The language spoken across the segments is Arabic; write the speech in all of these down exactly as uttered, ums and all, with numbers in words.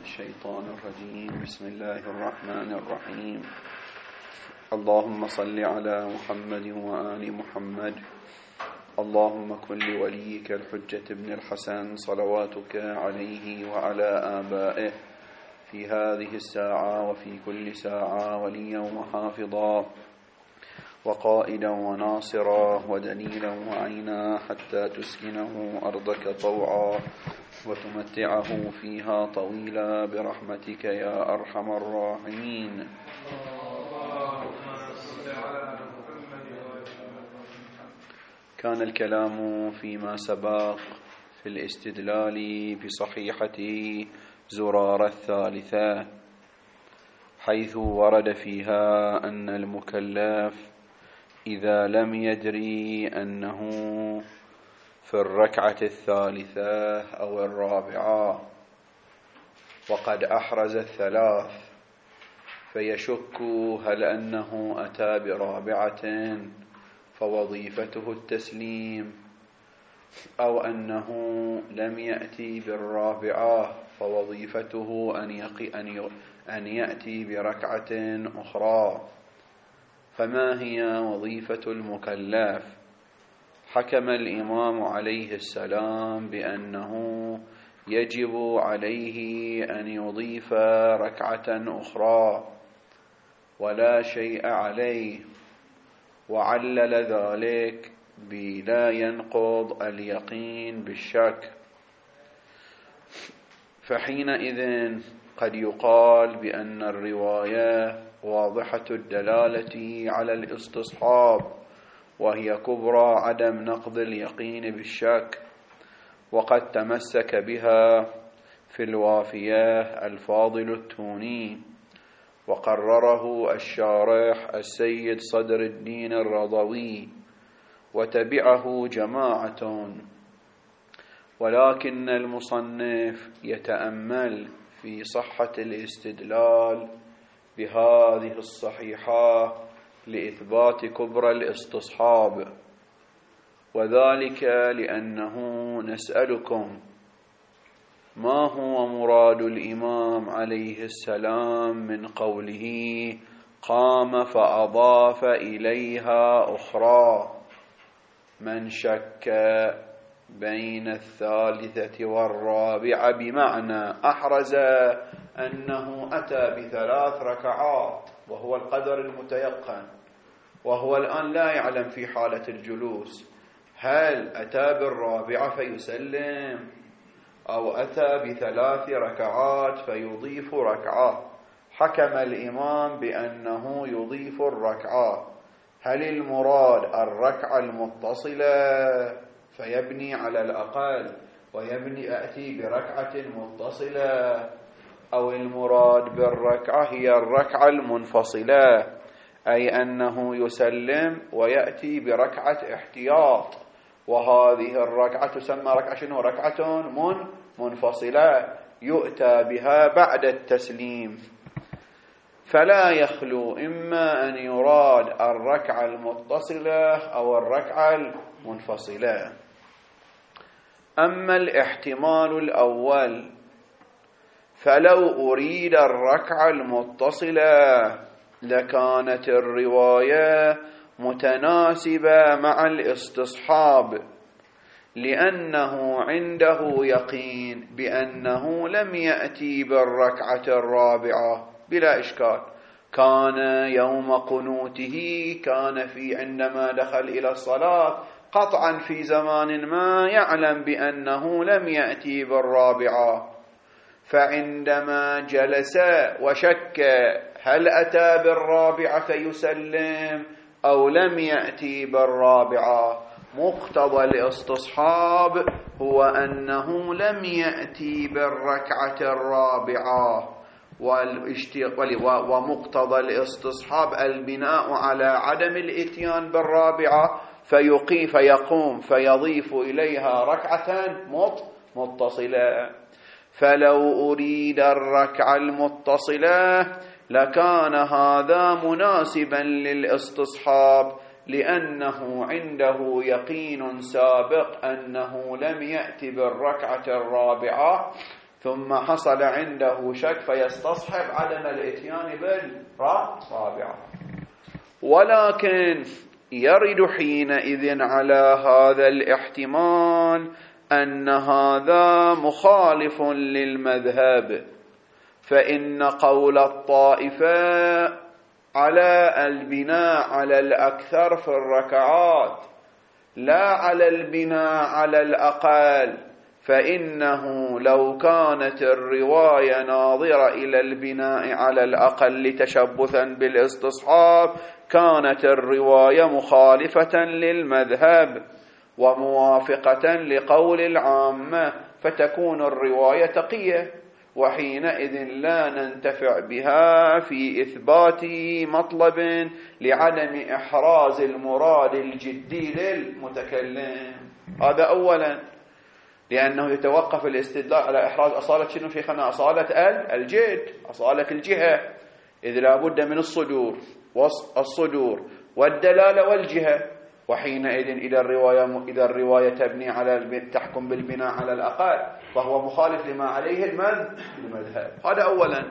الشيطان الرجيم. بسم الله الرحمن الرحيم. اللهم صل على محمد وآل محمد. اللهم كن لوليك الحجة ابن الحسن صلواتك عليه وعلى آبائه في هذه الساعة وفي كل ساعة وليا وحافظا وقائدا وناصرا ودليلا وعينا حتى تسكنه أرضك طوعا وتمتعه فيها طويلا برحمتك يا أرحم الراحمين. كان الكلام فيما سبق في الاستدلال بصحيحة زرارة الثالثة، حيث ورد فيها أن المكلف إذا لم يدري أنه في الركعة الثالثة أو الرابعة وقد أحرز الثلاث فيشك هل أنه أتى برابعة فوظيفته التسليم أو أنه لم يأتي بالرابعة فوظيفته أن, يقي أن, أن يأتي بركعة أخرى. فما هي وظيفة المكلف؟ حكم الإمام عليه السلام بأنه يجب عليه أن يضيف ركعة أخرى ولا شيء عليه، وعلل ذلك بلا ينقض اليقين بالشك. فحينئذ قد يقال بأن الرواية واضحة الدلالة على الاستصحاب، وهي كبرى عدم نقض اليقين بالشك، وقد تمسك بها في الوافية الفاضل التوني، وقرره الشارح السيد صدر الدين الرضوي، وتبعه جماعة. ولكن المصنف يتأمل في صحة الاستدلال بهذه الصحيحة لإثبات كبرى الاستصحاب، وذلك لأنه نسألكم ما هو مراد الإمام عليه السلام من قوله قام فأضاف إليها أخرى؟ من شك بين الثالثة والرابعة بمعنى أحرز أنه أتى بثلاث ركعات وهو القدر المتيقن، وهو الآن لا يعلم في حالة الجلوس هل أتى بالرابعة فيسلم أو أتى بثلاث ركعات فيضيف ركعة. حكم الإمام بأنه يضيف الركعة. هل المراد الركعة المتصلة فيبني على الأقل ويبني أتي بركعة متصلة، أو المراد بالركعة هي الركعة المنفصلة، أي أنه يسلم ويأتي بركعة احتياط، وهذه الركعة تسمى ركعة شنو؟ ركعة من منفصلة يؤتى بها بعد التسليم. فلا يخلو إما أن يراد الركعة المتصلة أو الركعة المنفصلة. أما الاحتمال الأول فلو أريد الركعة المتصلة لكانت الرواية متناسبة مع الاستصحاب، لأنه عنده يقين بأنه لم يأتي بالركعة الرابعة بلا إشكال. كان يوم قنوته كان في عندما دخل إلى الصلاة قطعا في زمان ما يعلم بأنه لم يأتي بالرابعة، فعندما جلس وشك هل أتى بالرابعة فيسلم أو لم يأتي بالرابعة، مقتضى الاستصحاب هو أنه لم يأتي بالركعة الرابعة، ومقتضى الاستصحاب البناء على عدم الاتيان بالرابعة فيقي فيقوم فيضيف إليها ركعة متصلة. فلو أريد الركعة المتصلة لكان هذا مناسبا للاستصحاب، لأنه عنده يقين سابق أنه لم يأتي بالركعة الرابعة ثم حصل عنده شك فيستصحب عدم الاتيان بالرابعة. ولكن يرد حينئذ على هذا الاحتمال أن هذا مخالف للمذهب، فإن قول الطائفة على البناء على الأكثر في الركعات لا على البناء على الأقل، فإنه لو كانت الرواية ناظرة إلى البناء على الأقل تشبثا بالاستصحاب كانت الرواية مخالفة للمذهب وموافقة لقول العامة، فتكون الرواية تقية، وحينئذ لا ننتفع بها في إثبات مطلب لعدم إحراز المراد الجدي للمتكلم. هذا أولا، لأنه يتوقف الاستدلال على إحراز أصالة شنو شيخنا؟ أصالة الجد، أصالة الجهة، إذ لا بد من الصدور والصدور والدلالة والجهة، وحينئذ إذا الرواية إذا الرواية تبني على تحكم بالبناء على الأقل فهو مخالف لما عليه المذهب. هذا أولا.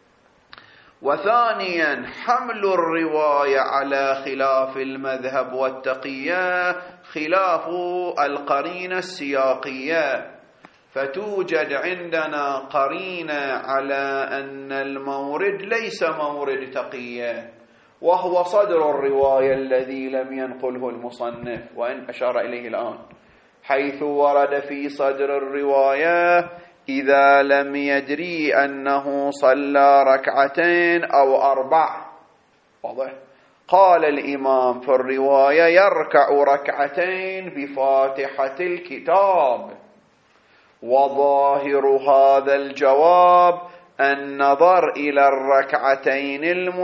وثانيا حمل الرواية على خلاف المذهب والتقية خلاف القرينة السياقية، فتوجد عندنا قرينة على أن المورد ليس مورد تقية، وهو صدر الرواية الذي لم ينقله المصنف وإن أشار إليه الآن، حيث ورد في صدر الرواية إذا لم يدري أنه صلى ركعتين أو أربع. واضح؟ قال الإمام في الرواية يركع ركعتين بفاتحة الكتاب، وظاهر هذا الجواب النظر إلى الركعتين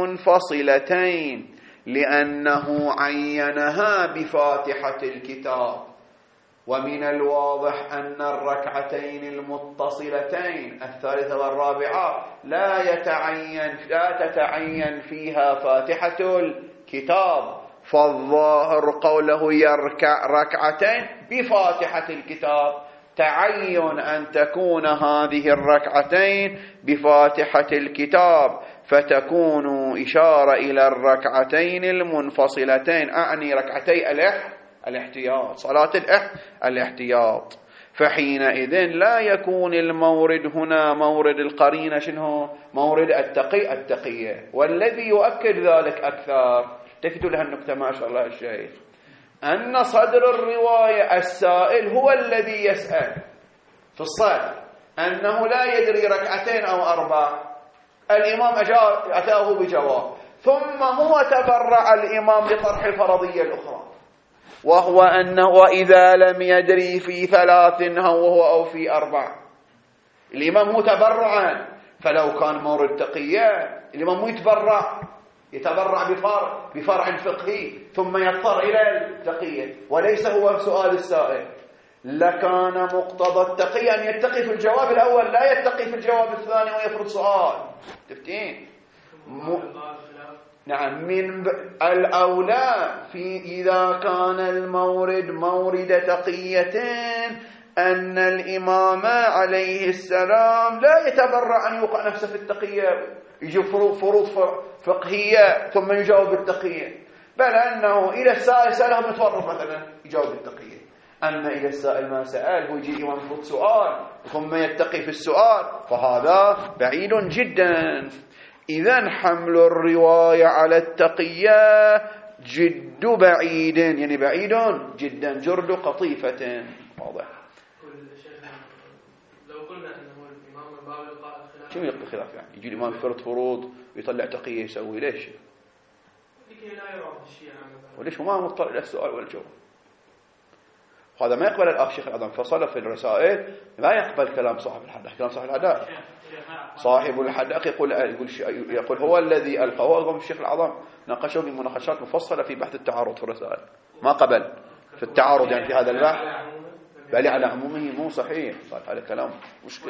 المنفصلتين لأنه عينها بفاتحة الكتاب، ومن الواضح أن الركعتين المتصلتين الثالثة والرابعة لا يتعين لا تتعين فيها فاتحة الكتاب، فالظاهر قوله يركع ركعتين بفاتحة الكتاب، تعين أن تكون هذه الركعتين بفاتحة الكتاب، فتكون إشارة إلى الركعتين المنفصلتين، أعني ركعتي الاحتياط، صلاة الاحتياط. فحينئذ لا يكون المورد هنا مورد القرينة شنو؟ مورد التقي التقية. والذي يؤكد ذلك أكثر، تكتب لها النكتة ما شاء الله الشيخ، أن صدر الرواية السائل هو الذي يسأل في الصدر أنه لا يدري ركعتين أو أربع، الإمام أتاه بجواب، ثم هو تبرع الإمام لطرح الفرضية الأخرى، وهو أنه وإذا لم يدري في ثلاث وهو أو في أربع. الإمام هو تبرعا، فلو كان مورد تقية الإمام هو يتبرع يتبرع بفرع بفرع فقهي ثم يضطر إلى التقية، وليس هو سؤال السائل، لكان مقتضى التقية أن يتقي في الجواب الأول لا يتقي في الجواب الثاني ويفرض سؤال. تفتين؟ م... نعم، من الأولى في إذا كان المورد مورد تقيتين أن الإمام عليه السلام لا يتبرع أن يوقع نفسه في التقية، يجيب فروض فقهية ثم يجاوب بالتقية، بل أنه إلى السائل سأله متورط مثلا يجاوب بالتقية. أما إلى السائل ما سأل هو يجي إمام يفرض سؤال ثم يتقي في السؤال، فهذا بعيد جدا. إذن حمل الرواية على التقية جد بعيد، يعني بعيد جدا، جرد قطيفة. واضح؟ لو قلنا أنه الإمام من باب القاء الخلاف، شو يلقي خلاف؟ يعني يجي الإمام يفرض فروض ويطلع تقية يسوي ليش؟ لكي لا يرى الشيعة مثلا، وليش هو ما مضطر إلى السؤال والجواب؟ هذا ما يقبل الأخ شيخ العظم فصل في الرسائل، لا يقبل كلام صاحب الحدائق. كلام صاحب الحدائق، صاحب الحدائق يقول يقول يقول هو الذي ألقى، هو الشيخ العظم ناقشه بمناقشات مفصلة في بحث التعارض في الرسائل، ما قبل في التعارض يعني في هذا البحث، بل على عمومه مو صحيح، صار هذا كلام مشكل.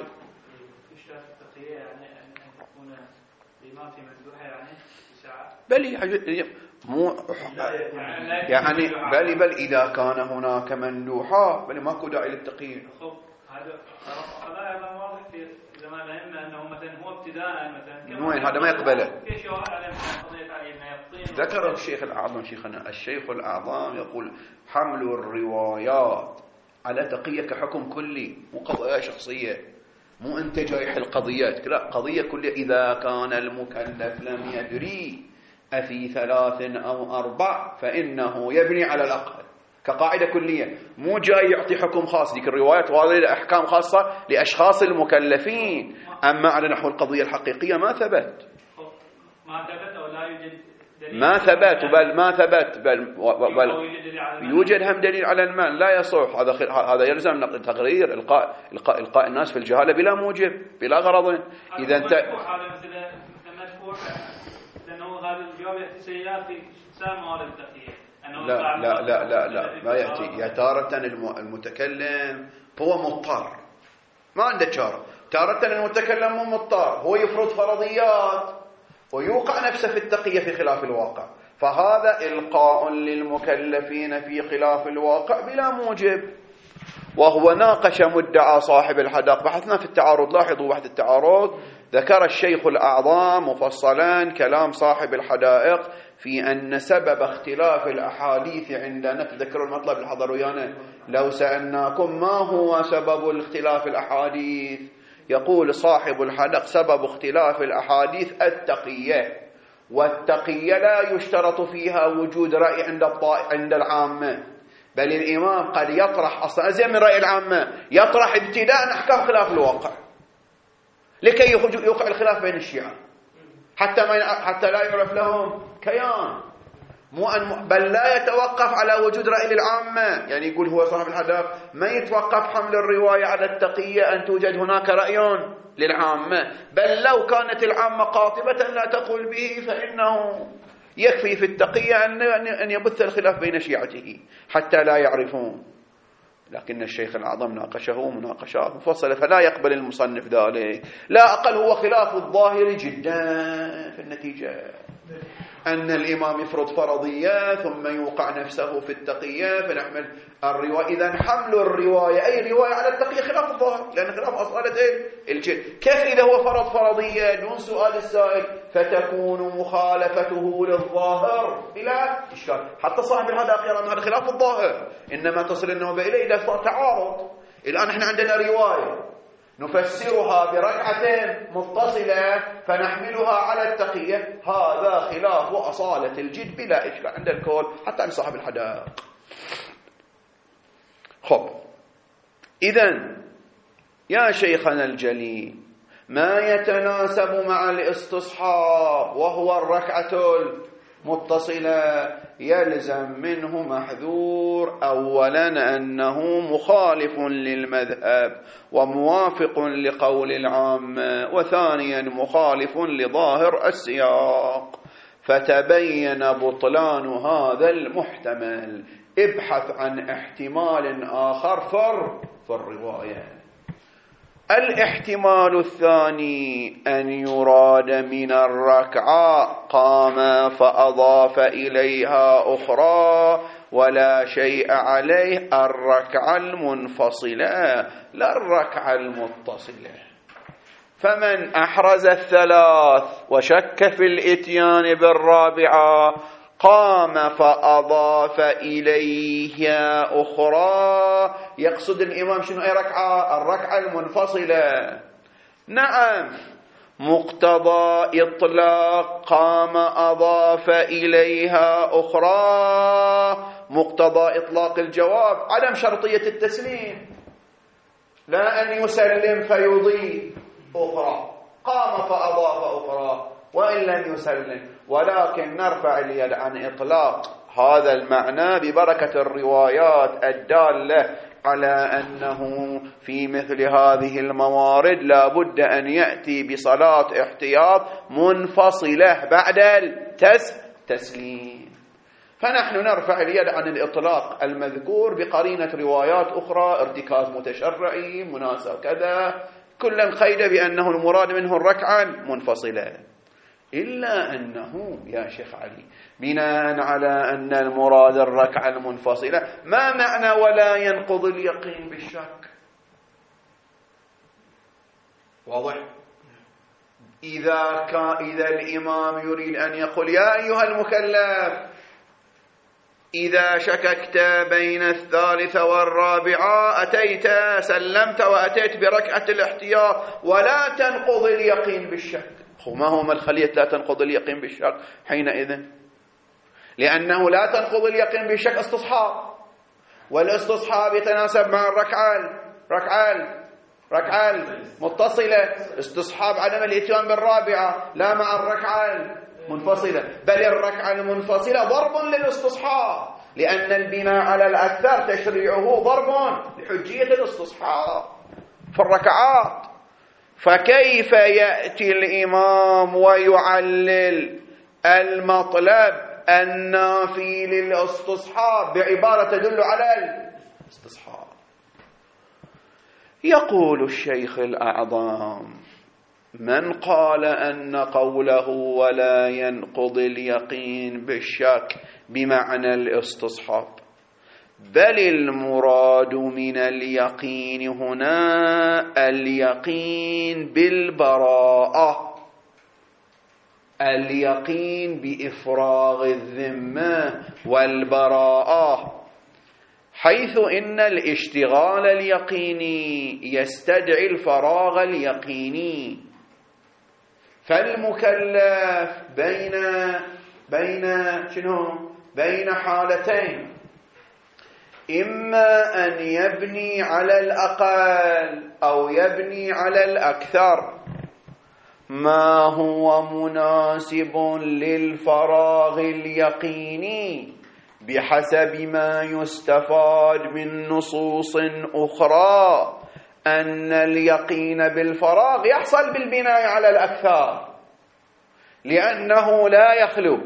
بل مو يعني بل بل إذا كان هناك مندوحة بل ماكو داعي للتقييد. هذا هذا واضح في زمان الأئمة أنه مثلا هو ابتداء مثلا وين هذا ما يقبله. في شواهد على قضية علي بن يقطين. ذكر الشيخ الأعظم شيخنا الشيخ الأعظم يقول حمل الروايات على تقية كحكم كلي مو قضايا شخصية، مو أنت جايح القضيات، لا قضية كلية. إذا كان المكلف لم يدري أفي ثلاث أو أربع فإنه يبني على الأقل كقاعدة كلية، مو جاي يعطي حكم خاص. ذيك الروايات واضحة أحكام خاصة لأشخاص المكلفين، أما على نحو القضية الحقيقية ما ثبت ما ثبت أو لا يوجد دليل، ما ثبت بل ما ثبت بل, بل يوجد هم دليل على المال لا يصح. هذا هذا يلزم تقرير إلقاء إلقاء إلقاء الناس في الجهالة بلا موجب بلا غرض. إذا أنت مثل مدفوع لأنه هذا الجواب يأتي سيئات في سام موارد التقية. لا لا لا لا لا ما يأتي. يا تارة المتكلم هو مضطر ما عنده شارة، تارة المتكلم مو مضطر، هو يفرض فرضيات ويوقع نفسه في التقية في خلاف الواقع، فهذا إلقاء للمكلفين في خلاف الواقع بلا موجب. وهو ناقش مدعى صاحب الحدائق. بحثنا في التعارض، لاحظوا بحث التعارض ذكر الشيخ الأعظم مفصلا كلام صاحب الحدائق في أن سبب اختلاف الأحاديث عندنا، تذكروا المطلب الحضر ويانا لو سألناكم ما هو سبب الاختلاف الأحاديث، يقول صاحب الحدائق سبب اختلاف الأحاديث التقية، والتقية لا يشترط فيها وجود رأي عند عند العامة، بل الإمام قد يطرح أصلا أزيد من رأي العامة، يطرح ابتداء أحكام خلاف الواقع لكي يوقع الخلاف بين الشيعة حتى ما حتى لا يعرف لهم كيان، مو أن بل لا يتوقف على وجود رأي العامة. يعني يقول هو صاحب الحدائق ما يتوقف حمل الرواية على التقية أن توجد هناك رأي للعامة، بل لو كانت العامة قاطبة لا تقول به فإنه يكفي في التقية أن يبث الخلاف بين شيعته حتى لا يعرفون. لكن الشيخ الأعظم ناقشه مناقشات مفصلة فلا يقبل المصنف ذلك. لا أقل هو خلاف الظاهر جدا في النتيجة، أن الإمام يفرض فرضية ثم يوقع نفسه في التقية فنحمل الرواية. إذا حمل الرواية أي رواية على التقية خلاف الظاهر، لأن خلاف أصالة الجد. كيف إذا هو فرض فرضية دون سؤال السائل فتكون مخالفته للظاهر بلا إشكال؟ حتى صاحب الحدائق يرى أن هذا خلاف الظاهر، إنما تصل النوبة إليه إذا صار تعارض. الآن إحنا عندنا رواية نفسرها بركعتين متصلة فنحملها على التقية، هذا خلاف أصالة الجد بلا إشكال عند الكل حتى عند صاحب الحدائق. خب إذن يا شيخنا الجليل ما يتناسب مع الاستصحاب وهو الركعة المتصلة يلزم منه محذور، أولا أنه مخالف للمذهب وموافق لقول العامة، وثانيا مخالف لظاهر السياق، فتبين بطلان هذا المحتمل. ابحث عن احتمال آخر فر في الرواية. الاحتمال الثاني أن يراد من الركعة قام فأضاف إليها أخرى ولا شيء عليه، الركعة المنفصلة لا الركعة المتصلة. فمن أحرز الثلاث وشك في الإتيان بالرابعة قام فأضاف إليها أخرى، يقصد الإمام شنو أي ركعة؟ الركعة المنفصلة. نعم، مقتضى إطلاق قام أضاف إليها أخرى، مقتضى إطلاق الجواب عدم شرطية التسليم، لا أن يسلم فيضيف أخرى، قام فأضاف أخرى وإن لم يسلم، ولكن نرفع اليد عن إطلاق هذا المعنى ببركة الروايات الدالة على أنه في مثل هذه الموارد لا بد أن يأتي بصلاة احتياط منفصلة بعد التسليم. فنحن نرفع اليد عن الإطلاق المذكور بقرينة روايات أخرى، ارتكاز متشرعي مناسب كذا، كلا قيد بأنه المراد منه الركعة المنفصلة. إلا أنه يا شيخ علي بناء على أن المراد الركعة المنفصلة، ما معنى ولا ينقض اليقين بالشك؟ واضح؟ إذا كان إذا الإمام يريد أن يقول يا أيها المكلف إذا شككت بين الثالثة والرابعة أتيت سلمت وأتيت بركعة الاحتياط ولا تنقض اليقين بالشك. ما هو مدخلية لا تنقض اليقين بالشك حينئذ؟ لأنه لا تنقض اليقين بالشك استصحاب، والاستصحاب يتناسب مع الركعة ركعة ركعة متصلة، استصحاب عدم الاتيان بالرابعة لا مع الركعة منفصلة، بل الركعة المنفصلة ضرب للاستصحاب، لأن البناء على الأكثر تشريعه ضرب لحجية الاستصحاب في الركعات. فكيف يأتي الإمام ويعلل المطلب النافي للاستصحاب بعبارة تدل على الاستصحاب؟ يقول الشيخ الأعظم: من قال أن قوله ولا ينقض اليقين بالشك بمعنى الاستصحاب، بل المراد من اليقين هنا اليقين بالبراءة، اليقين بإفراغ الذمة والبراءة، حيث إن الاشتغال اليقيني يستدعي الفراغ اليقيني. فالمكلف بين بين شنو؟ بين حالتين: إما أن يبني على الأقل أو يبني على الأكثر ما هو مناسب للفراغ اليقيني بحسب ما يستفاد من نصوص أخرى أن اليقين بالفراغ يحصل بالبناء على الأكثر، لأنه لا يخلو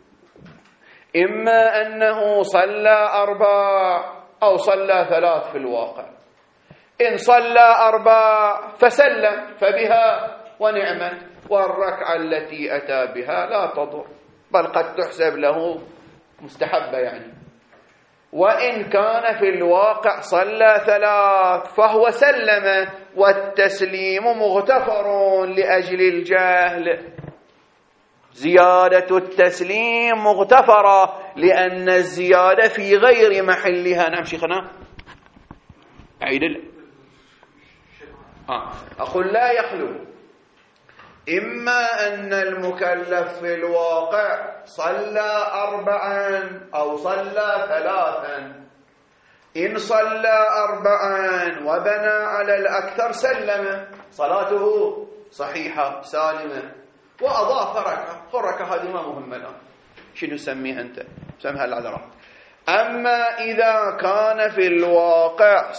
إما أنه صلى أربع أو صلى ثلاث في الواقع. إن صلى أربع فسلم فبها ونعمة، والركعة التي أتى بها لا تضر، بل قد تحسب له مستحبة يعني. وإن كان في الواقع صلى ثلاث فهو سلم، والتسليم مغتفر لأجل الجهل، زيادة التسليم مغتفرة لأن الزيادة في غير محلها. نعم شيخنا أعيد ال... آه. أقول لا يخلو إما أن المكلف في الواقع صلى أربعا أو صلى ثلاثا. إن صلى أربعا وبنى على الأكثر سلم، صلاته صحيحة سالمة، وأضاف ركعة. الركعة هذه ما مهمة الآن، شنو تسميها أنت؟ سمها العذراء. أما إذا كان في الواقع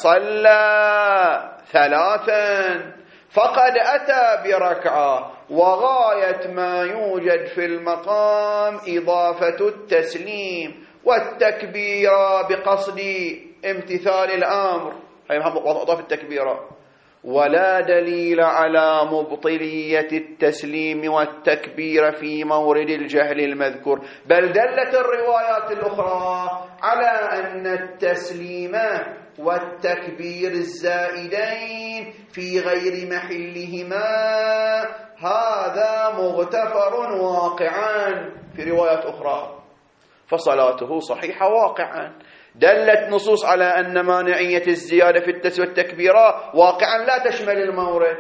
صلى ثلاثا فقد أتى بركعة، وغاية ما يوجد في المقام إضافة التسليم والتكبير بقصد امتثال الأمر، أي وضع التكبير، ولا دليل على مبطلية التسليم والتكبير في مورد الجهل المذكور، بل دلت الروايات الأخرى على أن التسليم والتكبير الزائدين في غير محلهما هذا مغتفر واقعا في روايات أخرى، فصلاته صحيحة واقعا. دلت نصوص على أن مانعية الزيادة في التسوية والتكبيرات واقعا لا تشمل المورد،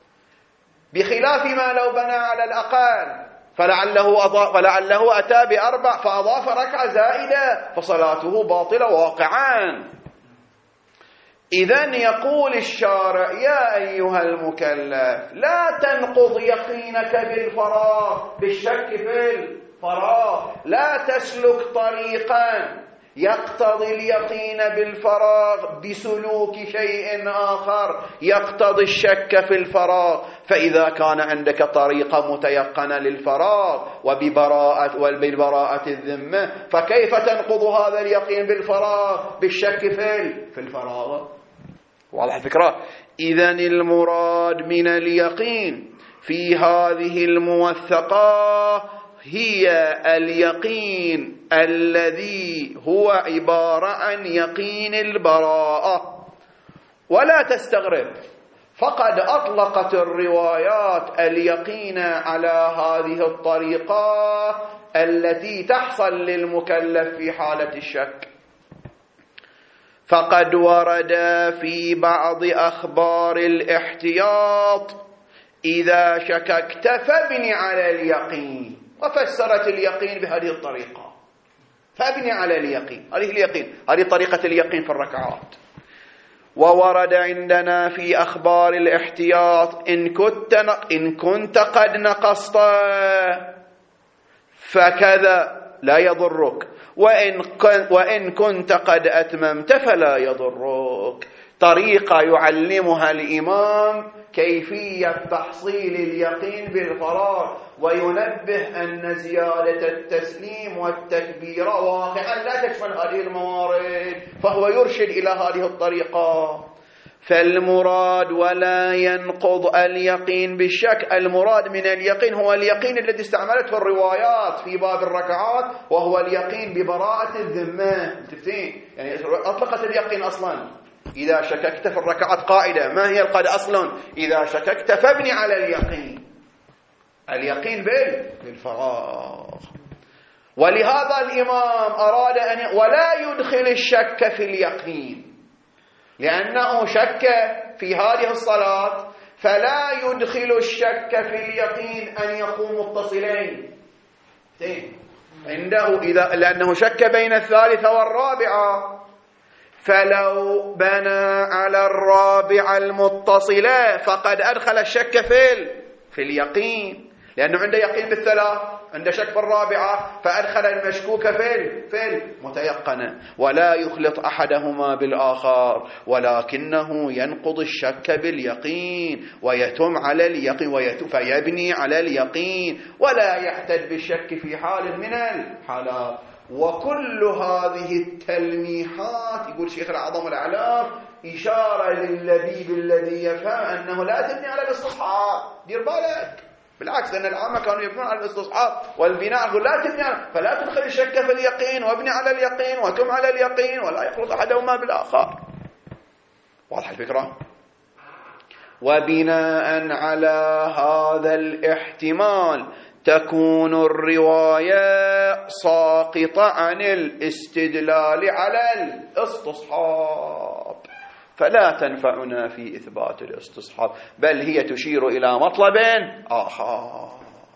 بخلاف ما لو بنى على الأقل فلعله, أضاف فلعله أتى بأربع فأضاف ركعة زائدة فصلاته باطلة واقعا. إذن يقول الشارع: يا أيها المكلف لا تنقض يقينك بالفراغ بالشك في الفراغ، لا تسلك طريقا يقتضي اليقين بالفراغ بسلوك شيء آخر يقتضي الشك في الفراغ. فإذا كان عندك طريقة متيقنة للفراغ وببراءة وبالبراءة الذمة، فكيف تنقض هذا اليقين بالفراغ بالشك في الفراغ؟ واضح الفكرة؟ إذن المراد من اليقين في هذه الموثقة هي اليقين الذي هو عبارة عن يقين البراءة. ولا تستغرب، فقد أطلقت الروايات اليقين على هذه الطريقة التي تحصل للمكلف في حالة الشك. فقد ورد في بعض أخبار الاحتياط إذا شككت فابني على اليقين، وفسرت اليقين بهذه الطريقة، فابني على اليقين. هذه اليقين، هذه طريقة اليقين في الركعات. وورد عندنا في أخبار الاحتياط إن كنت إن كنت قد نقصت فكذا لا يضرك، وإن وإن كنت قد أتممت فلا يضرك. طريقة يعلمها الإمام كيفية تحصيل اليقين بالقرار، وينبه أن زيادة التسليم والتكبير واقعا لا تشمل هذه الموارد، فهو يرشد إلى هذه الطريقة. فالمراد ولا ينقض اليقين بالشك، المراد من اليقين هو اليقين الذي استعملته الروايات في باب الركعات، وهو اليقين ببراءة الذمة. تفتين يعني أطلقت اليقين أصلا. إذا شككت في الركعات قاعدة، ما هي القاعدة أصلا؟ إذا شككت فابني على اليقين، اليقين بالفراغ. ولهذا الإمام أراد أن ولا يدخل الشك في اليقين، لأنه شك في هذه الصلاة، فلا يدخل الشك في اليقين أن يكون متصلين عنده، إذا لأنه شك بين الثالثة والرابعة، فلو بنى على الرابعة المتصلة فقد أدخل الشك في في اليقين، لأنه عنده يقين بالثلاث، عنده شك في الرابعة، فأدخل المشكوك في في المتيقنة. ولا يخلط أحدهما بالآخر، ولكنه ينقض الشك باليقين ويتم على اليقين ويتم فيبني على اليقين، ولا يحتج بالشك في حال من الحالات. وكل هذه التلميحات، يقول شيخ الأعظم الأعلام، إشارة لللبيب الذي يفهم أنه لا تبني على الاستصحاب. دير بالك، بالعكس، لأن العامة كانوا يبنون على الاستصحاب والبناء، يقول لا تبني على، فلا تدخل الشك في اليقين، وابني على اليقين وتم على اليقين، ولا يخلط أحدهما بالآخر. واضح الفكرة؟ وبناء على هذا الاحتمال تكون الرواية ساقطة عن الاستدلال على الاستصحاب، فلا تنفعنا في إثبات الاستصحاب، بل هي تشير إلى مطلب آخر.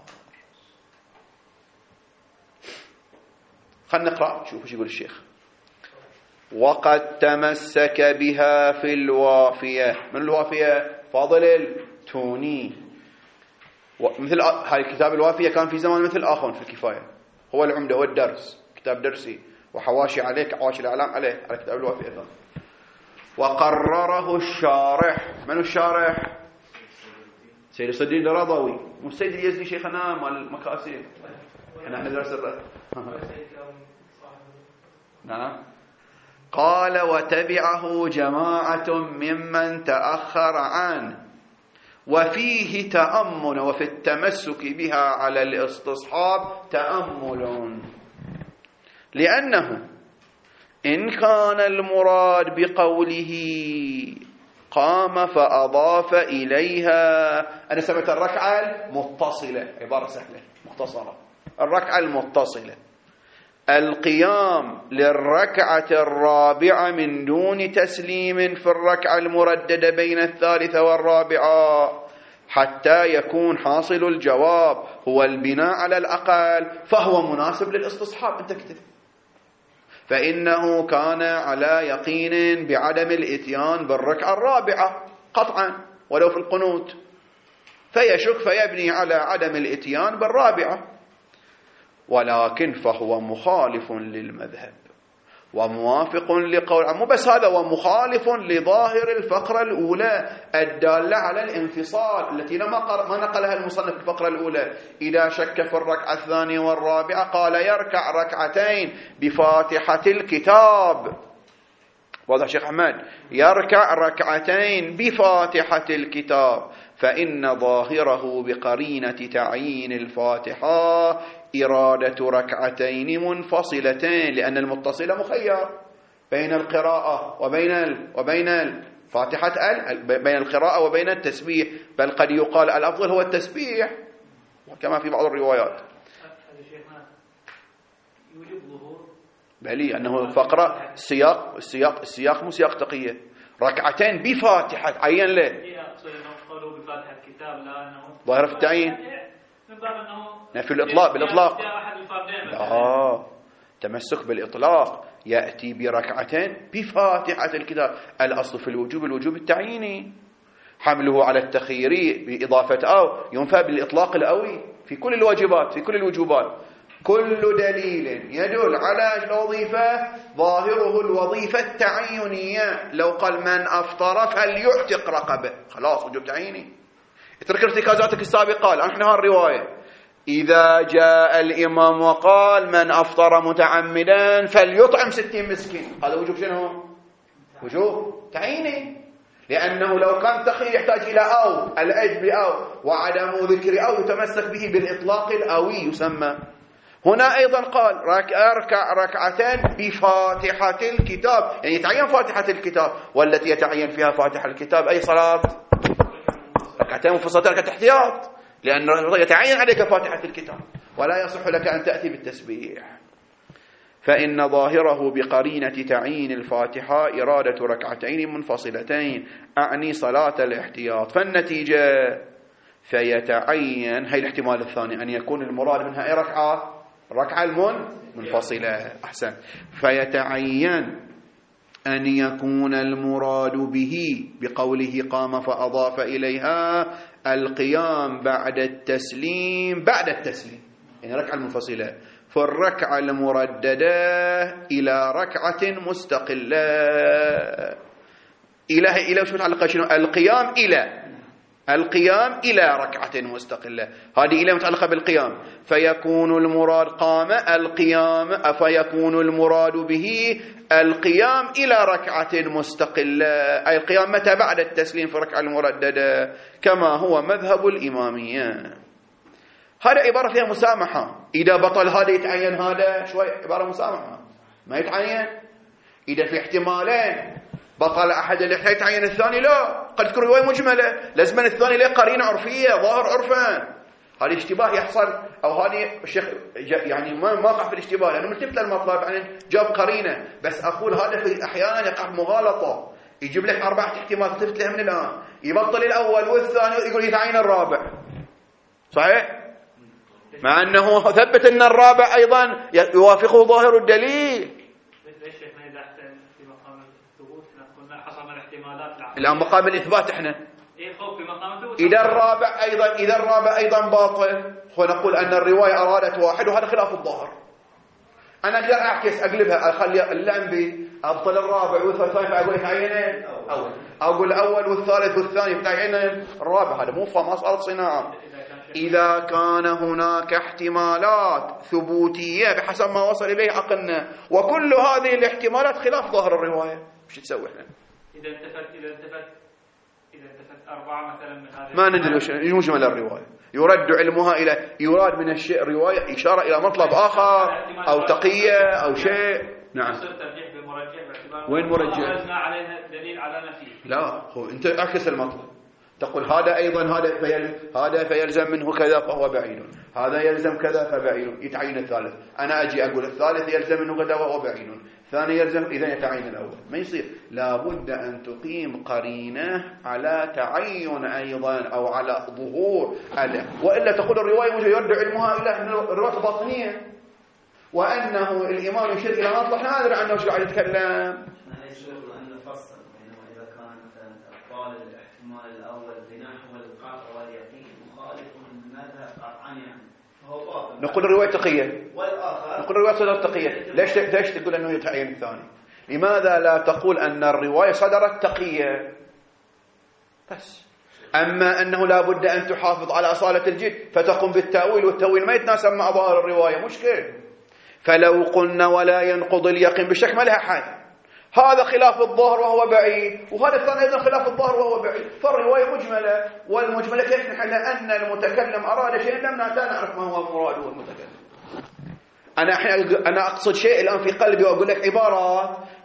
خلنا نقرأ شوف ايش يقول الشيخ. وقد تمسك بها في الوافية. من الوافية؟ فاضل التوني. مثل هاي كتاب الوافية كان في زمان مثل آخر في الكفاية، هو العمدة، هو الدرس، كتاب درسي وحواشي عليه، حواشي الإعلام عليه، على كتاب الوافية كان. وقرره الشارح. من الشارح؟ سيد الصديق الرضوي، مو السيد اليزدي شيخنا مال المكاسب، احنا ندرس الرد. نعم. قال وتبعه جماعة ممن تأخر عنه، وفيه تأمل، وفي التمسك بها على الاستصحاب تأمل، لأنه إن كان المراد بقوله قام فأضاف إليها، أنا سمعت الركعة المتصلة، عبارة سهلة مختصرة، الركعة المتصلة، القيام للركعة الرابعة من دون تسليم في الركعة المرددة بين الثالثة والرابعة حتى يكون حاصل الجواب هو البناء على الأقل، فهو مناسب للاستصحاب. أنت كتب فإنه كان على يقين بعدم الإتيان بالركعة الرابعة قطعا ولو في القنوت، فيشك فيبني على عدم الإتيان بالرابعة، ولكن فهو مخالف للمذهب وموافق لقول، مو بس هذا، ومخالف لظاهر الفقرة الأولى الدالة على الانفصال التي لما ما نقلها المصنف في الفقرة الأولى. إذا شك في الركعة الثانية والرابعة قال يركع ركعتين بفاتحة الكتاب. واضح شيخ أحمد؟ يركع ركعتين بفاتحة الكتاب، فإن ظاهره بقرينة تعيين الفاتحة إرادة ركعتين منفصلتين، لأن المتصلة مخير بين القراءة وبين ال... وبين فاتحة ال بين القراءة وبين التسبيح، بل قد يقال الأفضل هو التسبيح كما في بعض الروايات. بلي أنه فقرة السياق السياق السياق مو سياق تقية، ركعتين بفاتحة عين له ظاهر في التعيين في الإطلاق بالإطلاق آه تمسك بالإطلاق يأتي بركعتين بفاتحة الكتاب. الأصل في الوجوب الوجوب التعييني، حمله على التخييري بإضافة أو ينفى بالإطلاق الأوي في كل الواجبات في كل الوجوبات. كل دليل يدل على الوظيفة ظاهره الوظيفة التعينية. لو قال من أفطر فليعتق رقبه خلاص وجوب تعييني. اترك ارتكازاتك السابقة. الآن احنا هالرواية إذا جاء الإمام وقال من أفطر متعمدا فليطعم ستين مسكين، هذا وجوب شنو؟ وجوب تعييني، لأنه لو كان تخيير يحتاج إلى أو الأجب أو وعدم ذكر أو يتمسك به بالإطلاق الأوي يسمى. هنا أيضا قال ركع ركعتين بفاتحة الكتاب، يعني يتعين فاتحة الكتاب، والتي يتعين فيها فاتحة الكتاب أي صلاة؟ ركعتين مفصلتين كاحتياط، لأن يتعين عليك فاتحة الكتاب ولا يصح لك أن تأتي بالتسبيح. فإن ظاهره بقرينة تعيين الفاتحة إرادة ركعتين منفصلتين، أعني صلاة الاحتياط، فالنتيجة فيتعين هي الاحتمال الثاني أن يكون المراد منها أي ركعة ركعة المن منفصلة أحسن. فيتعين أن يكون المراد به بقوله قام فأضاف إليها القيام بعد التسليم بعد التسليم، يعني ركعة منفصلة، فالركعة المرددة إلى ركعة مستقلة. إلى إلى شو متعلقة شنو؟ القيام إلى القيام إلى ركعة مستقلة، هذه إلى متعلقة بالقيام. فيكون المراد قام القيام، فيكون المراد به القيام إلى ركعة مستقلة، أي القيام متى؟ بعد التسليم في الركعة المرددة، كما هو مذهب الإمامية. هذا عبارة فيها مسامحة. إذا بطل هذا يتعين هذا شوي عبارة مسامحة ما يتعين. إذا في احتمالين بطل أحد اللي يتعين الثاني لا، قد تكون رواية مجملة لازم الثاني له قرينة عرفية ظاهر عرفا. هذا اشتباه يحصل أو هذه الشيخ يعني ما ما قع في الاشتباه لأنه ملتفت للمطلب يعني جاب قرينة، بس أقول هذا في أحيانا يقع مغالطة، يجيب لك أربعة احتمالات تلتفت لها من الآن، يبطل الأول والثاني يقول يتعين الرابع، صحيح؟ مع أنه ثبت أن الرابع أيضا يوافقه ظاهر الدليل. الآن مقام الإثبات احنا إذا الرابع أيضا إذا الرابع أيضا باطل، ونقول أن الرواية أرادت واحد وهذا خلاف الظاهر. أنا أقدر أعكس أقلبها، أخلي اللمبي أبطل الرابع والثالث أقول يتعين أول، أقول الأول والثالث والثاني يتعين الرابع، هذا مو ما صارت صناعة. إذا كان هناك احتمالات ثبوتية بحسب ما وصل إليه عقلنا، وكل هذه الاحتمالات خلاف ظاهر الرواية، مش تسوي احنا؟ إذا التفت إذا التفت إذا التفت أربعة مثلا من هذه ما ندري مجمل الرواية، يرد علمها إلى يراد من الشيء رواية إشارة إلى مطلب آخر أو تقية أو شيء. نعم. وين مرجح؟ عليها دليل على نفيه. لا، هو أنت أعكس المطلب، تقول هذا أيضا هذا فيل... هذا فيلزم منه كذا فهو بعيد، هذا يلزم كذا فبعيد، يتعين الثالث. أنا أجي أقول الثالث يلزم منه كذا وهو بعيد، الثاني يلزم إذا يتعين الأول، ما يصير. لابد أن تقيم قرينة على تعين أيضا أو على ظهور، وإلا تقول الرواية مجرد يرد علمها إلى الرواية الباطنية، وأنه الإمام يشير إلى نطلع احنا نادر عنه شو قاعد يتكلم. نقول الرواية تقية، نقول الرواية صدرت تقية. ليش ليش تقول أنه يتعين الثاني؟ لماذا لا تقول أن الرواية صدرت تقية بس؟ أما أنه لا بد أن تحافظ على أصالة الجد فتقوم بالتأويل، والتأويل ما يتناسب مع ظاهر الرواية، مشكل. فلو قلنا ولا ينقض اليقين بالشك ما لها حل، هذا خلاف الظاهر وهو بعيد، وهذا الثاني أيضا خلاف الظاهر وهو بعيد، فالرواية مجملة، والمجملة كيف نحلها؟ أن المتكلم أراد شيء لم نعرف ما هو مراده المتكلم. أنا أنا أقصد شيء الآن في قلبي وأقول لك عبارات،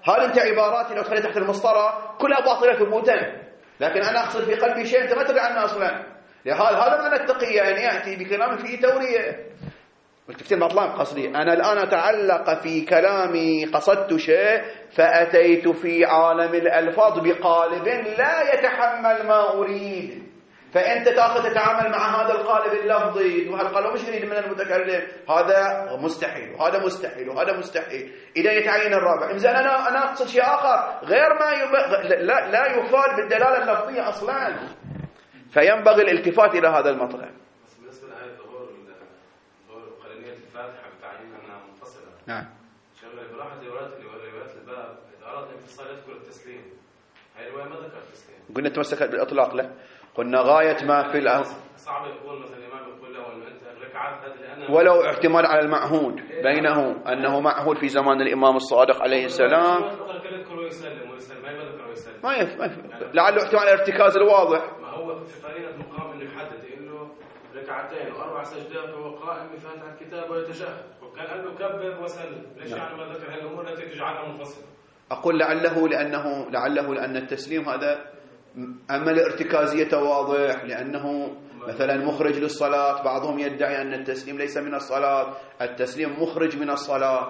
هل أنت عباراتي لو تخلي تحت المسطرة كلها باطلة ثبوتا، لكن أنا أقصد في قلبي شيء أنت ما تدري عنه أصلا. لهذا هذا معنى التقية، أن يأتي بكلام فيه تورية. والتفسير مطلب قصدي أنا الآن أتعلق في كلامي، قصدت شيء فأتيت في عالم الألفاظ بقالب لا يتحمل ما أريد، فأنت تأخذ تتعامل مع هذا القالب اللفظي، وهذا القالب مش يريد من المتكلم، هذا مستحيل وهذا مستحيل وهذا مستحيل إذا يتعين الرابع. إذا أنا أنا أقصد شيء آخر غير ما يب... لا, لا يفاد بالدلالة اللفظية أصلا، فينبغي الالتفات إلى هذا المطلب. بس بالنسبة لآية ظهور ظهور قرنية الفاتحة بتعيين أنها منفصلة. نعم. شغل براحة روايات روايات الباب إذا أراد الانفصال يذكر التسليم. هاي الرواية ما ذكر التسليم. قلنا تمسكت بالإطلاق له. قلنا غاية ما في الأمر. صعب يقول مثلا الإمام يقول له أن أنت ركعات هذه لأنها. ولو اعتماد على المعهود بينه أنه معهود في زمان الإمام الصادق عليه السلام. يذكر ويسلم ويسلم ما يذكر ويسلم. ما يف ما يف. لعله اعتماد على الارتكاز الواضح. ما هو في قرينة مقام إنه يحدد إنه ركعتين وأربع سجدات وهو قائم بفاتحة الكتاب ويتشهد، وكان قال له كبر وسلم، ليش يعني ما ذكر هالأمور التي تجعلها منفصلة؟ أقول لعله لأنه لعله لأن التسليم هذا أما الارتكازية واضح، لأنه مثلا مخرج للصلاة. بعضهم يدعي أن التسليم ليس من الصلاة، التسليم مخرج من الصلاة.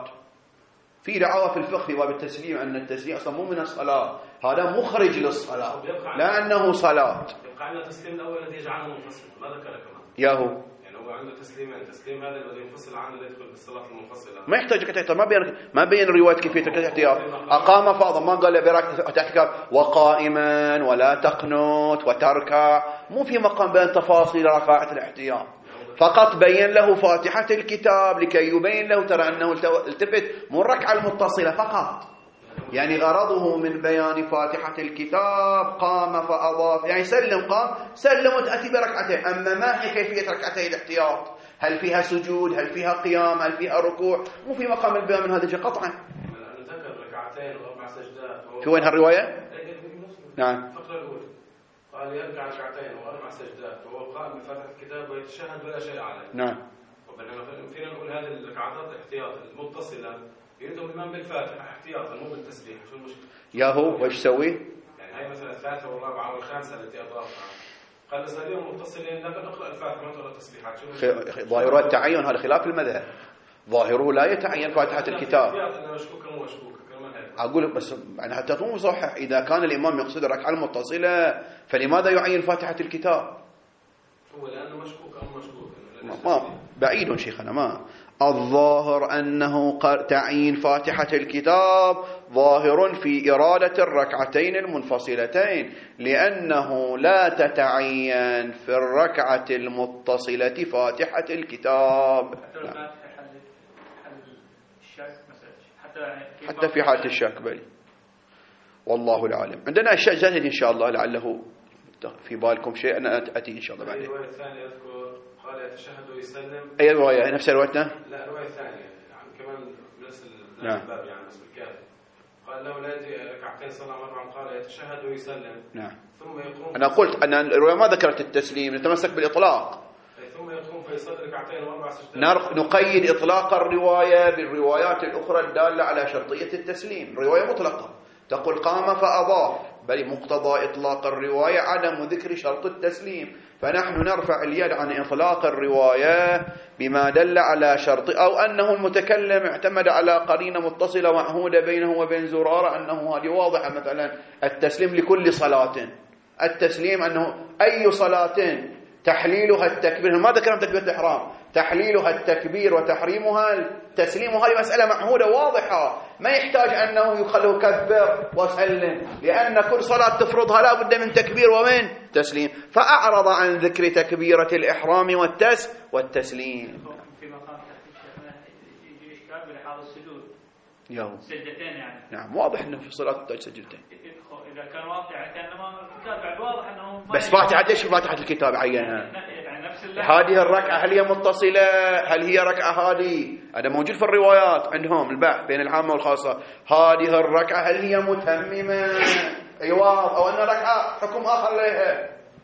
في دعوة في الفقه في باب التسليم أن التسليم أصلا مو من الصلاة، هذا مخرج للصلاة لا أنه صلاة. يبقى عندنا التسليم الأول الذي يجعله منفصل، ما ذكر كمان ياهو. يعني هو عنده تسليمين، التسليم هذا الذي ينفصل عنه يدخل بالصلاة المنفصلة، ما يحتاج احتياط. ما بين ما بين رواية كيفية الاحتياط. أقام فاضل ما قال بركعة احتكاب وقائما ولا تقنط وتركع، مو في مقام بين تفاصيل ركعة الاحتياط، فقط بين له فاتحة الكتاب لكي يبين له ترى أنه التفت مو الركعة المتصلة فقط. يعني غرضه من بيان فاتحة الكتاب قام فأضاف، يعني سلم قام سلم وتأتي بركعتين. أما ما هي كيفية ركعتي الاحتياط؟ هل فيها سجود؟ هل فيها قيام؟ هل فيها ركوع؟ مو في مقام البيان من هذا الشيء قطعا. ذكر ركعتين وأربع سجدات. في وين هالرواية؟ نعم. الفقرة الأولى قال يركع ركعتين وأربع سجدات وهو قائم بفاتحة الكتاب ويتشهد ولا شيء عليه. نعم. وبينما فينا نقول هذه الركعات الاحتياط المتصلة يريدهم الإمام بالفاتحة احتياطا مو بالتسبيح. شو المشكلة؟ ياهو وإيش سوي؟ يعني هاي مثلا الثالثة والرابعة والخامسة التي أضافها قال أساليهم متصلين لكن أقرأ الفاتحة ما تقرأ التسبيحات. شو ظاهرات التعين هذا خلاف المذهب، ظاهره لا يتعين فاتحة الكتاب. أنا مشكوكا مو مشكوكا كمان هيك. أقول بس يعني حتى تكون صحيح إذا كان الإمام يقصد الركعة المتصلة فلماذا يعين فاتحة الكتاب؟ هو لأنه مشكوك أو مشكوك ما بعيد شيخنا. ما الظاهر أنه تعيين فاتحة الكتاب ظاهر في إرادة الركعتين المنفصلتين، لأنه لا تتعين في الركعة المتصلة فاتحة الكتاب. حتى في حالة الشك بل والله العالم. عندنا أشياء جاهد إن شاء الله لعله في بالكم شيء أنا أتي إن شاء الله بعدين. الرواية الثانية يذكر قال يتشهد ويسلم. أي رواية؟ نفس روايتنا؟ لا الرواية الثانية يعني كمان نفس الباب يعني نفس الكاتب. قال له لا يجي ركعتين صلاة مرة قال يتشهد ويسلم. نعم. ثم يقوم. أنا قلت أن الرواية ما ذكرت التسليم، نتمسك بالإطلاق. ثم يقوم فيصلي ركعتين وأربع سجدات. نقيد إطلاق الرواية بالروايات الأخرى الدالة على شرطية التسليم. رواية مطلقة تقول قام فأضاف، بل مقتضى إطلاق الرواية عدم ذكر شرط التسليم، فنحن نرفع اليد عن إطلاق الرواية بما دل على شرط، أو أنه المتكلم اعتمد على قرينة متصلة معهودة بينه وبين زرارة أنه هذه واضحة. مثلا التسليم لكل صلاة، التسليم أنه أي صلاة تحليلها التكبير، ما ذكرنا تكبيرة الإحرام، تحليلها التكبير وتحريمها التسليم، وهذه مسألة معهودة واضحة ما يحتاج أنه يخليه كبر وسلم، لأن كل صلاة تفرضها لا بد من تكبير ومن تسليم، فأعرض عن ذكر تكبيرة الإحرام والتس والتسليم. في مقام يجي إشكال بلحاظ السجود سجدتين يعني. نعم واضح أنه في صلاة تحتاج سجدتين. إذا كان واقع كأنما الكتاب بعد واضح أنه بس فاتحة ليش فاتحة الكتاب عينها؟ هذه الركعة هل هي متصلة؟ هل هي ركعة هذه؟ هذا موجود في الروايات عندهم البحث بين العامة والخاصة. هذه الركعة هل هي متممة؟ أيوة، أو أن ركعة حكم آخر لها.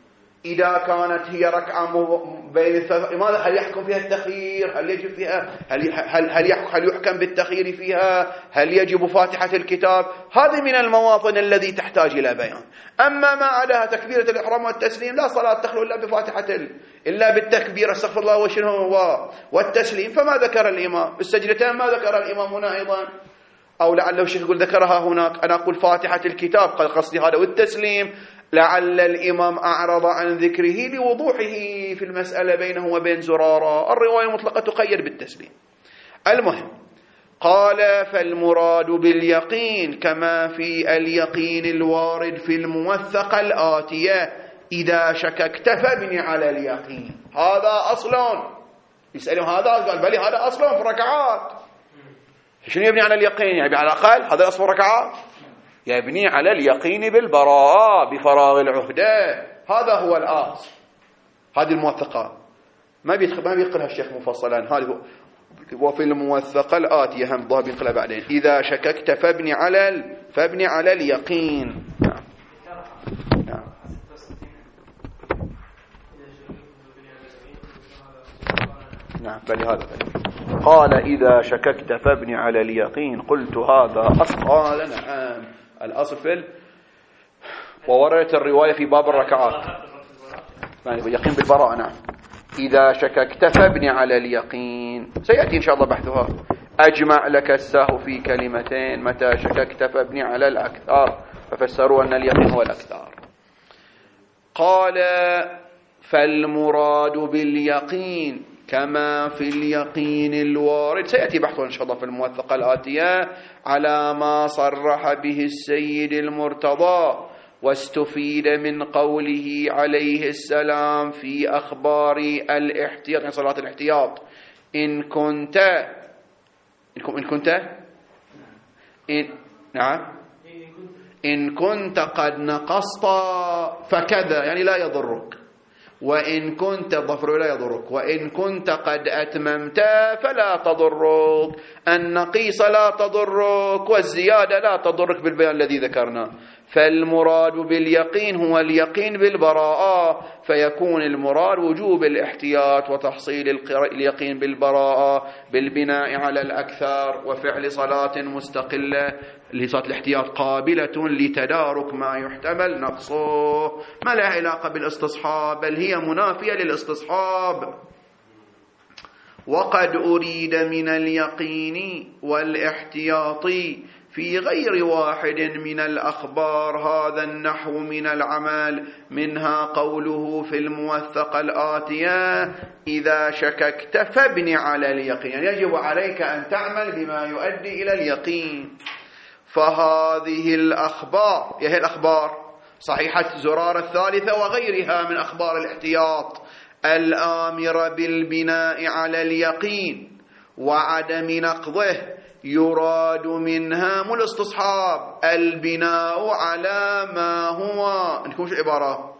إذا كانت هي ركعة بين الثلاث، لماذا؟ هل يحكم فيها التخيير؟ هل يجب فيها هل هل هل يحكم, هل يحكم بالتخيير فيها؟ هل يجب فاتحة الكتاب؟ هذه من المواطن الذي تحتاج إلى بيان. أما ما عداها تكبيرة الإحرام والتسليم لا صلاة تخلو إلا بفاتحة إلا بالتكبير استغفر الله وشنو والتسليم. فما ذكر الإمام السجدتين؟ ما ذكر الإمام هنا أيضا، أو لعله الشيخ يقول ذكرها هناك. أنا أقول فاتحة الكتاب قصدي هذا والتسليم، لعل الإمام أعرض عن ذكره لوضوحه في المسألة بينه وبين زرارة. الرواية المطلقة تقيد بالتسليم. المهم قال فالمراد باليقين كما في اليقين الوارد في الموثقة الآتية إذا شككت فابني على اليقين. هذا أصل. يسألهم هذا، قال بلي هذا أصل في الركعات. شنو يبني على اليقين؟ يعني على الأقل هذا أصل الركعات يبني على اليقين بالبراءة بفراغ العهدة. هذا هو الأصل. هذه الموثقة ما بيدخل ما بيقلها الشيخ مفصلا. هذه وفي الموثقة الآتية هم ضاه بينقلها بعدين إذا شككت فابني على ال... فابني على اليقين. نعم نعم نعم بل هذا بل. قال إذا شككت فابني على اليقين قلت هذا أصل. قال نعم الأصل في ال... ووردت الرواية في باب الركعات يعني يقين بالبراءة. نعم إذا شككت فابني على اليقين سيأتي إن شاء الله بحثها. أجمع لك السهو في كلمتين متى شككت فابني على الأكثر، ففسروا أن اليقين هو الأكثر. قال فالمراد باليقين كما في اليقين الوارد سيأتي بحثه إن شاء الله في الموثقة الآتية على ما صرح به السيد المرتضى واستفيد من قوله عليه السلام في أخبار الاحتياط يعني صلاة الاحتياط إن كنت إن كنت إن نعم إن كنت قد نقصت فكذا يعني لا يضرك، وإن كنت ظفر لا يضرك، وإن كنت قد أتممت فلا تضرك. النقيص لا تضرك والزيادة لا تضرك بالبيان الذي ذكرنا. فالمراد باليقين هو اليقين بالبراءة، فيكون المراد وجوب الاحتياط وتحصيل اليقين بالبراءة بالبناء على الأكثر وفعل صلاة مستقلة لصلاة الاحتياط قابلة لتدارك ما يحتمل نقصه. ما لها علاقة بالاستصحاب بل هي منافية للاستصحاب. وقد أريد من اليقين والاحتياط في غير واحد من الأخبار هذا النحو من العمل، منها قوله في الموثقة الآتية إذا شككت فابني على اليقين يعني يجب عليك أن تعمل بما يؤدي إلى اليقين. فهذه الأخبار هي الأخبار صحيحة زرار الثالثة وغيرها من أخبار الاحتياط الآمرة بالبناء على اليقين وعدم نقضه يراد منها مو الاستصحاب البناء على ما هو نكون شو عبارة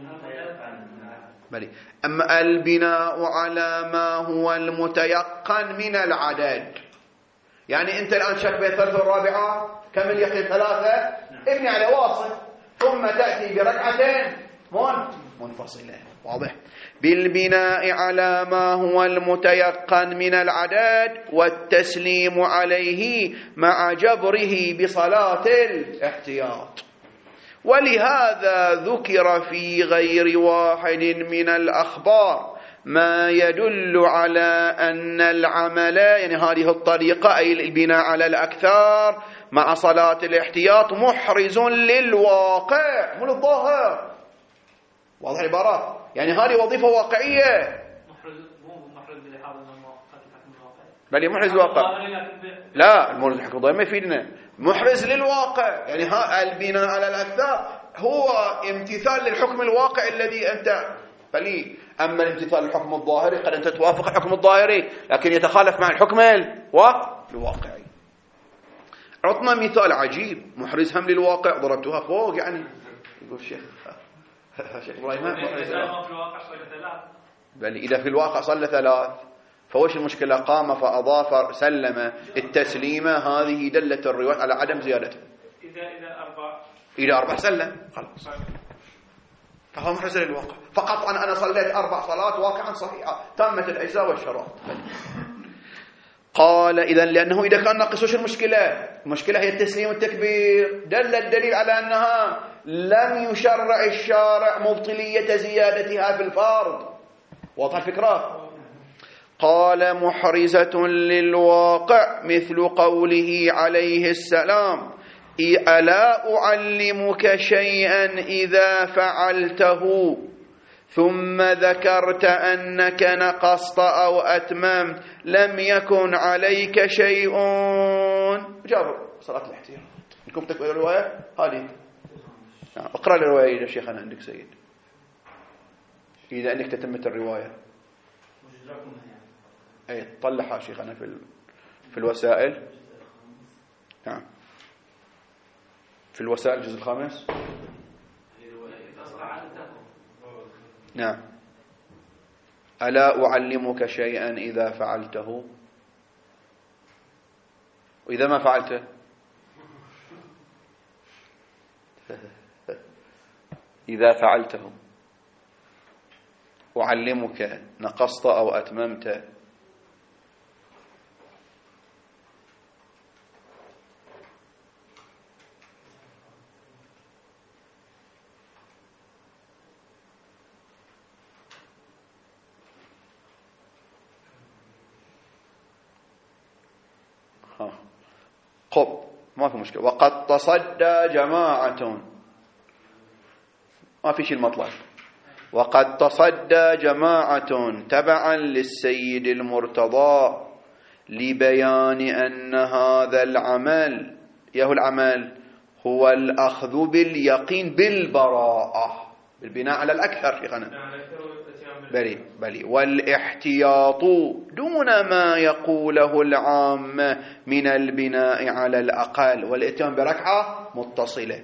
بلي أما البناء على ما هو المتيقن من العدد. يعني أنت الآن شك بين الثالثة والرابعة كم اليقين؟ ثلاثة. ابني على واصل ثم تأتي بركعتين منفصلين. واضح؟ بالبناء على ما هو المتيقن من العدد والتسليم عليه مع جبره بصلاة الاحتياط. ولهذا ذكر في غير واحد من الأخبار ما يدل على أن العمل يعني هذه الطريقة أي البناء على الأكثر مع صلاة الاحتياط محرز للواقع مو للظاهر. واضح العبارات؟ يعني هذه وظيفة واقعية. محرز مو محرز لحاضر الواقع بل محرز الواقع لا المحرز الحكم الظاهر ما يفيدنا. محرز للواقع يعني ها البناء على الأكثر هو امتثال للحكم الواقع الذي أنت بلي. أما الامتثال للحكم الظاهري قد أنت توافق الحكم الظاهري لكن يتخالف مع الحكم الواقعي. عطنا مثال عجيب محرز هم للواقع ضربتها فوق يعني يقول الشيخ شيخ إبراهيم بل إذا في الواقع صلى ثلاث فوش المشكلة؟ قام فأضاف سلم التسليمة هذه دلت الرواية على عدم زيادته. إذا إذا أربع إذا أربع سلم خلاص. هو محرز للواقع. فقط أنا أنا صليت أربع صلات واقعا صحيحة تمت الأجزاء والشرائط. قال إذا لأنه إذا كان ناقص وش المشكلة؟ المشكلة هي التسليم والتكبير. دل الدليل على أنها لم يشرع الشارع مبطلية زيادتها في الفرض. واضح الفكرة؟ قال محرزة للواقع مثل قوله عليه السلام ألا أعلمك شيئا إذا فعلته ثم ذكرت أنك نقصت أو أتممت لم يكن عليك شيء. جابر صلاة الاحتياط. إنكم تكبر الرواية هذه اقرأ الرواية يا شيخنا عندك سيد إذا أنك تتمت الرواية. أي طلعها شيخنا في في الوسائل. نعم في الوسائل الجزء الخامس. نعم ألا أعلمك شيئا إذا فعلته وإذا ما فعلته إذا فعلته أعلمك نقصت أو أتممت. خب ما في مشكلة. وقد تصدى جماعة ما في شيء المطلب. وقد تصدى جماعة تبعا للسيد المرتضى لبيان أن هذا العمل يهو العمل هو الأخذ باليقين بالبراءة بالبناء على الأكثر في غنم بلي بلي والاحتياط دون ما يقوله العامة من البناء على الأقل والاتيان بركعة متصلة.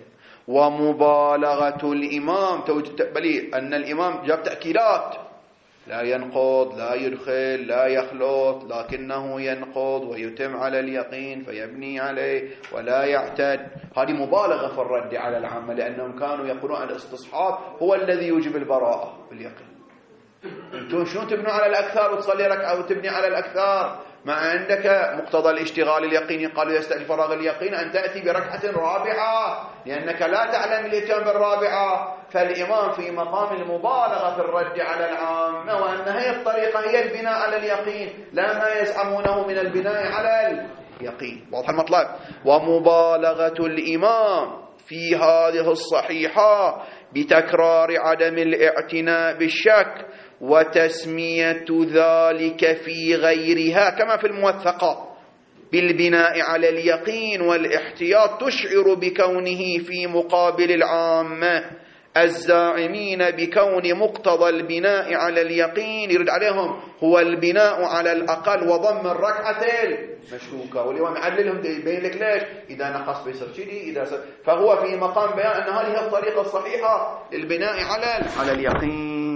ومبالغة الإمام بلي أن الإمام جاب تأكيدات لا ينقض لا يدخل لا يخلط لكنه ينقض ويتم على اليقين فيبني عليه ولا يعتد. هذه مبالغة في الرد على العامة لأنهم كانوا يقولون أن الاستصحاب هو الذي يوجب البراءة باليقين. انتم شلون تبنوا على الأكثر وتصلي ركعة وتبني على الأكثر مع عندك مقتضى الاشتغال اليقيني قالوا يستأجل فراغ اليقين أن تأتي بركعة رابعة لأنك لا تعلم الاتيان بالرابعة. فالإمام في مقام المبالغة في الرد على العامة وأن هي الطريقة هي البناء على اليقين لا ما يزعمونه من البناء على اليقين. واضح المطلب. ومبالغة الإمام في هذه الصحيحة بتكرار عدم الاعتناء بالشك وتسمية ذلك في غيرها كما في الموثقة بالبناء على اليقين والاحتياط تشعر بكونه في مقابل العامة الزاعمين بكون مقتضى البناء على اليقين يرد عليهم هو البناء على الأقل وضم الركعة المشكوكة. واليوم يعللهم يبين لك ليش إذا نقص بيصير كذي إذا صار. فهو في مقام بيان أن هذه الطريقة الصحيحة للبناء على على اليقين.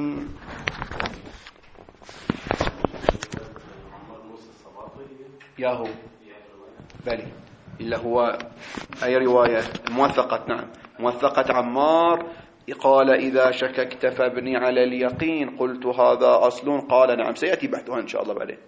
ياهو بلي إلا هو أي رواية موثقة. نعم موثقة عمار قال إذا شككت فابني على اليقين قلت هذا أصل قال نعم سيأتي بحثها إن شاء الله بعدين.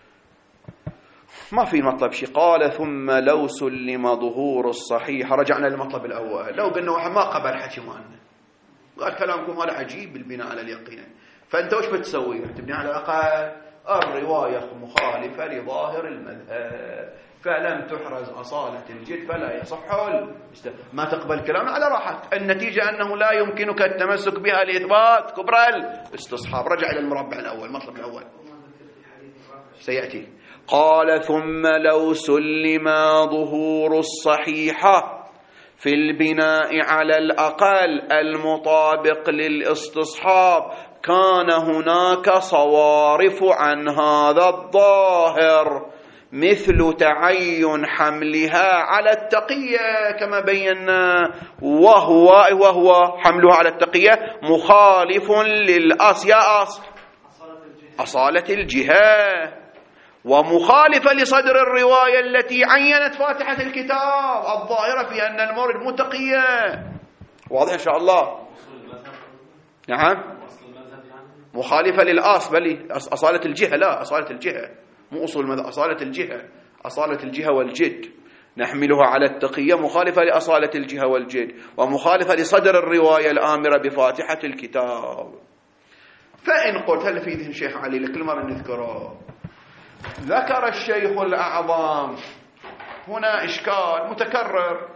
ما في مطلب شيء. قال ثم لو سلم ظهور الصحيح رجعنا للمطلب الأول. لو قلنا واحد ما قبل حكي مالنا قال كلامكم هذا عجيب بالبناء على اليقين فأنت وش بتسوي؟ تبني على الأقل الرواية مخالفة لظاهر المذهب فلم تحرز أصالة الجد فلا يصح ما تقبل كلامنا على راحت. النتيجة أنه لا يمكنك التمسك بها لإثبات كبرى الاستصحاب. رجع إلى المربع الأول المطلب الأول سيأتي. قال ثم لو سلم ظهور الصحيحة في البناء على الأقل المطابق للاستصحاب كان هناك صوارف عن هذا الظاهر مثل تعين حملها على التقية كما بينا وهو وهو حملها على التقية مخالف للأصل يا أصل أصالة الجهة ومخالفة لصدر الرواية التي عينت فاتحة الكتاب الظاهرة في أن المورد متقية. واضح إن شاء الله. نعم مخالفة للأصل، بل أصالة الجهة، لا أصالة الجهة مو أصول المذهب، أصالة الجهة، أصالة الجهة والجد نحملها على التقية، مخالفة لأصالة الجهة والجد، ومخالفة لصدر الرواية الآمرة بفاتحة الكتاب. فإن قلت هل في ذهن شيخ علي لكل مرة نذكره، ذكر الشيخ الأعظم هنا إشكال متكرر،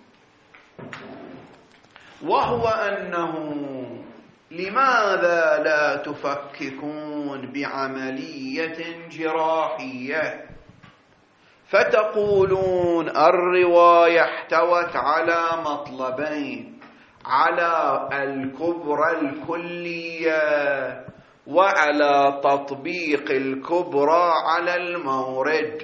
وهو أنه لماذا لا تفككون بعملية جراحية فتقولون الرواية احتوت على مطلبين، على الكبرى الكلية وعلى تطبيق الكبرى على المورد،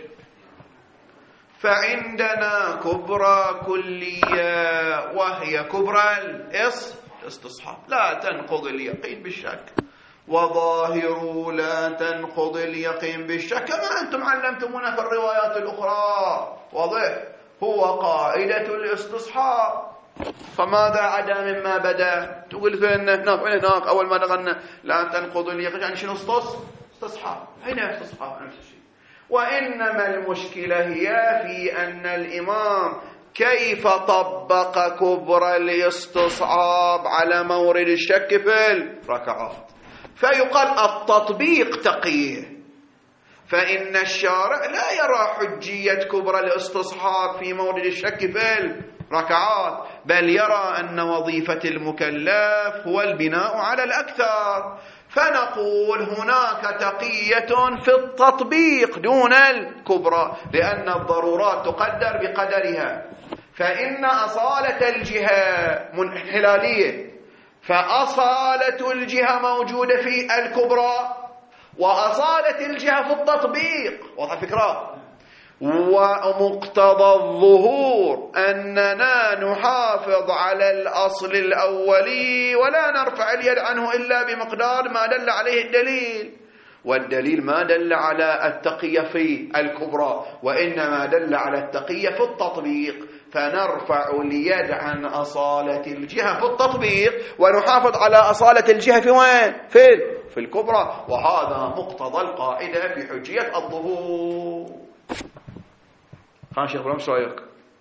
فعندنا كبرى كلية وهي كبرى الاستصحاب لا تنقض اليقين بالشك، وظاهر لا تنقض اليقين بالشك كما أنتم علمتمونا في الروايات الأخرى، واضح؟ هو قاعدة الاستصحاب، فماذا عدا مما بدا؟ تقول فإن هناك هناك أول ما دخلنا لا تنقض اليقين يعني شنو استصحاب، هنا استصحاب نفس الشيء. وإنما المشكلة هي في أن الإمام كيف طبق كبرى الاستصحاب على مورد الشك في الركعات، فيقال التطبيق تقيه، فإن الشارع لا يرى حجية كبرى الاستصحاب في مورد الشك في الركعات، بل يرى أن وظيفة المكلف هو البناء على الأكثر، فنقول هناك تقية في التطبيق دون الكبرى، لأن الضرورات تقدر بقدرها، فإن أصالة الجهة منحلالية، فأصالة الجهة موجودة في الكبرى وأصالة الجهة في التطبيق، واضح الفكرة؟ ومقتضى الظهور أننا نحافظ على الأصل الأولي ولا نرفع اليد عنه إلا بمقدار ما دل عليه الدليل، والدليل ما دل على التقية في الكبرى وإنما دل على التقية في التطبيق، فنرفع اليد عن أصالة الجهة في التطبيق ونحافظ على أصالة الجهة في وين؟ في في الكبرى، وهذا مقتضى القاعدة في حجية الظهور. خان شيخ برام شرايك؟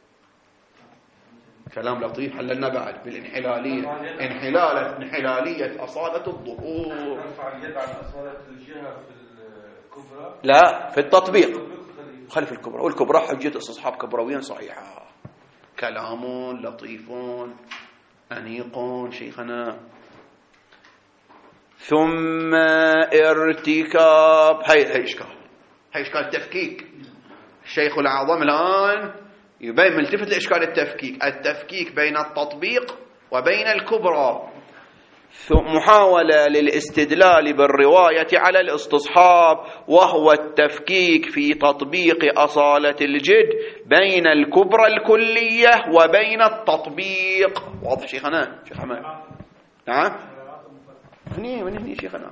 كلام لطيف حللنا بعد بالانحلالية، انحلالة انحلالية أصالة الظهور. نرفع اليد عن أصالة الجهة في الكبرى، لا في التطبيق خلف الكبرى، والكبرى حجية استصحاب كبرويا صحيحة. كلام لطيف أنيق شيخنا. ثم ارتكاب، هاي هاي إشكال، هاي إشكال تفكيك. الشيخ الأعظم الآن يبين ملتفت لإشكال التفكيك، التفكيك بين التطبيق وبين الكبرى، محاولة للاستدلال بالرواية على الاستصحاب، وهو التفكيك في تطبيق أصالة الجد بين الكبرى الكلية وبين التطبيق. واضح شيخنا؟ شيخ حماد نعم؟ هني من هني شيخنا؟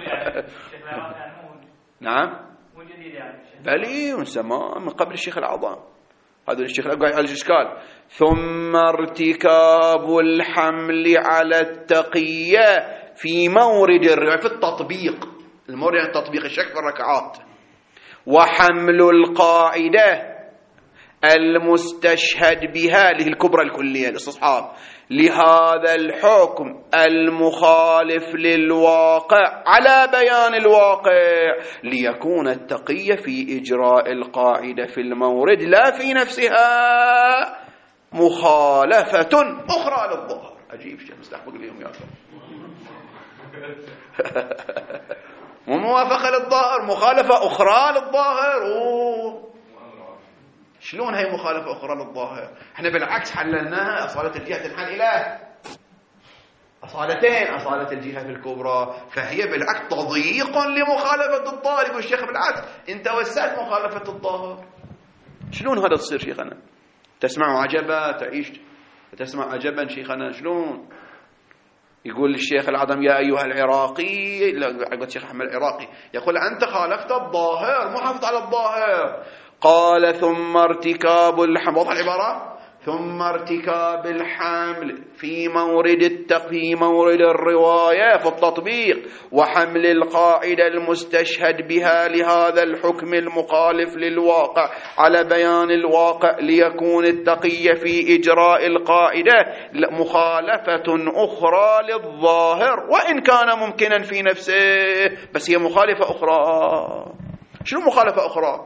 نعم بلي من زمان من قبل الشيخ الأعظم، هذا الشيخ الأقوى على الإشكال. ثم ارتكاب الحمل على التقية في مورد الرواية في التطبيق، المورد التطبيق الشك في الركعات، وحمل القاعدة المستشهد بها للكبرى الكلية الاستصحاب لهذا الحكم المخالف للواقع على بيان الواقع، ليكون التقية في إجراء القاعدة في المورد لا في نفسها مخالفة أخرى للظاهر. عجيب شيء مستحبق اليوم يا أخي. وموافقة للظاهر مخالفة أخرى للظاهر. أوه. شلون هي مخالفة أخرى للظاهر؟ احنا بالعكس حللناها، أصالة الجهة تنحل إلى أصالتين، أصالة الجهة في الكبرى، فهي بالعكس تضييق لمخالفة الظاهر. يقول الشيخ بالعكس انت وسعت مخالفة الظاهر. شلون هذا تصير شيخنا؟ تسمع عجبا تعيش تسمع عجبا شيخنا شلون؟ يقول الشيخ العظم يا أيها العراقي، لا الشيخ أحمد العراقي يقول أنت خالفت الظاهر، محافظ على الظاهر. قال ثم ارتكاب الحمل، واضح العبارة؟ ثم ارتكاب الحمل في مورد التق في مورد الرواية في التطبيق، وحمل القاعدة المستشهد بها لهذا الحكم المخالف للواقع على بيان الواقع، ليكون التقية في إجراء القاعدة مخالفة أخرى للظاهر وإن كان ممكنا في نفسه، بس هي مخالفة أخرى. شنو مخالفة أخرى؟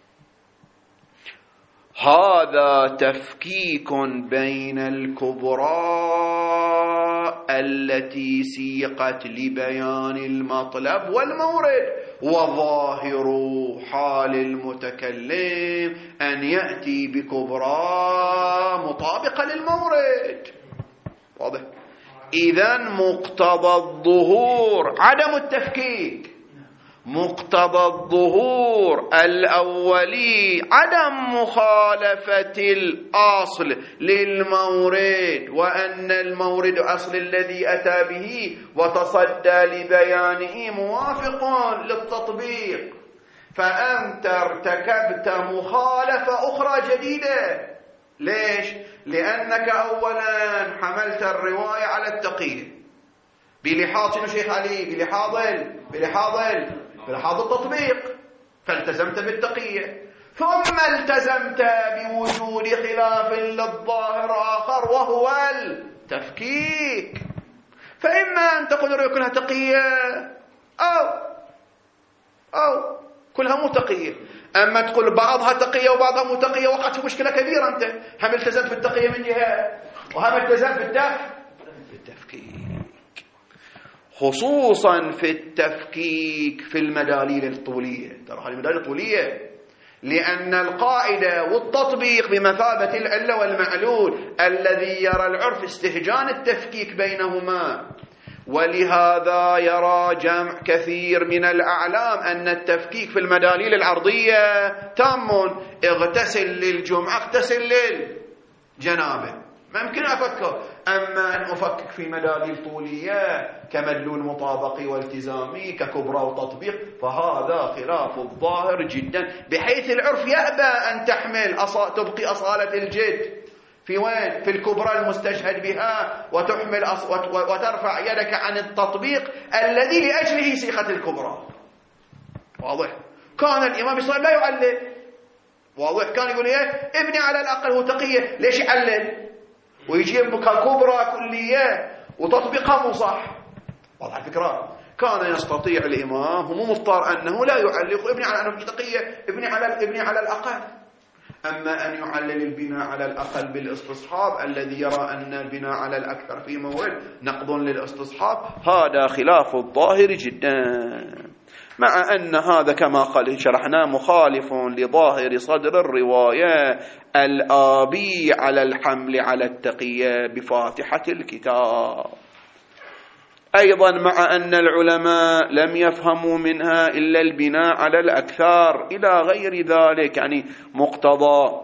هذا تفكيك بين الكبرى التي سيقت لبيان المطلب والمورد، وظاهر حال المتكلم أن يأتي بكبرى مطابقة للمورد. واضح؟ إذن مقتضى الظهور عدم التفكيك، مقتضى الظهور الأولي عدم مخالفة الأصل للمورد، وأن المورد أصل الذي أتى به وتصدى لبيانه موافق للتطبيق، فأنت ارتكبت مخالفة أخرى جديدة. ليش؟ لأنك أولا حملت الرواية على التقية بلحاظ شنو شيخ علي؟ بلحاظ بلحاظ بلحاظ التطبيق، فالتزمت بالتقية، ثم التزمت بوجود خلاف للظاهر آخر وهو التفكيك. فإما أن تقول كلها تقية أو أو كلها مو تقية، أما تقول بعضها تقية وبعضها مو تقية، وقعت في مشكلة كبيرة. أنت هم التزمت بالتقية من جهة وهم التزمت بالتفكيك، خصوصا في التفكيك في المداليل الطولية. ترى هذه المداليل الطولية، لأن القاعدة والتطبيق بمثابة العلة والمعلول الذي يرى العرف استهجان التفكيك بينهما، ولهذا يرى جمع كثير من الأعلام أن التفكيك في المداليل العرضية تام. اغتسل للجمعة اغتسل للجنابة، ما يمكن أفكر. أما أن أفكك في مداليل طولية كمدلول مطابقي والتزامي ككبرى وتطبيق، فهذا خلاف الظاهر جدا، بحيث العرف يأبى أن تحمل أصا... تبقي أصالة الجد في وين؟ في الكبرى المستشهد بها، وتحمل أص... وت... وترفع يدك عن التطبيق الذي لأجله سيخة الكبرى. واضح؟ كان الإمام صلى الله عليه وسلم لا يعلل. واضح؟ كان يقول إيه؟ ابني على الأقل هو تقية، ليش يعلل؟ ويجيب بك كبرى كلية وتطبيقها مو صح. واضح الفكرة؟ كان يستطيع الإمام، هو مو مضطر أنه لا يعلق ابني على أنه تقية، ابني على ابني على الأقل. أما أن يعلل البناء على الأقل بالاستصحاب الذي يرى أن البناء على الأكثر في مورد نقض للاستصحاب، هذا خلاف الظاهر جدا، مع أن هذا كما قال شرحنا مخالف لظاهر صدر الرواية الآبي على الحمل على التقية بفاتحة الكتاب. أيضا مع أن العلماء لم يفهموا منها إلا البناء على الأكثر إلى غير ذلك، يعني مقتضى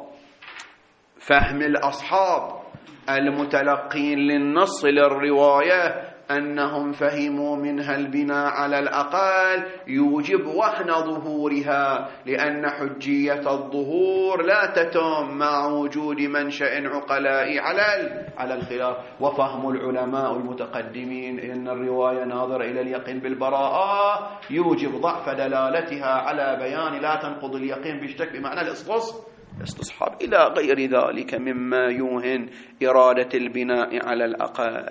فهم الأصحاب المتلقين للنص للرواية أنهم فهموا منها البناء على الأقل يوجب وهن ظهورها، لأن حجية الظهور لا تتم مع وجود منشأ عقلائي على على الخلاف. وفهم العلماء المتقدمين أن الرواية ناظر إلى اليقين بالبراءة يوجب ضعف دلالتها على بيان لا تنقض اليقين بشتك بمعنى الاستصحاب إلى غير ذلك مما يوهن إرادة البناء على الأقل.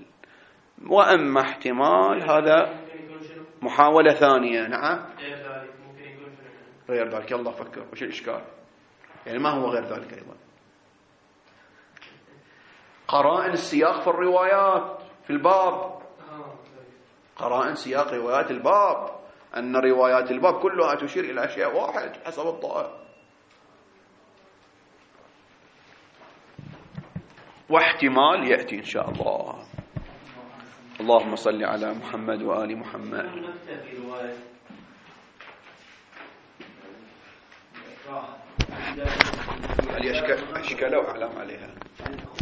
وأما احتمال هذا محاولة ثانية. نعم غير ذلك. الله فكر وش الإشكال؟ يعني ما هو غير ذلك؟ أيضا قرائن السياق في الروايات في الباب، قرائن سياق روايات الباب أن روايات الباب كلها تشير إلى أشياء واحد حسب الظاهر. واحتمال يأتي إن شاء الله. اللهم صل على محمد وآل محمد. هل يشكل أشكال أو علام عليها؟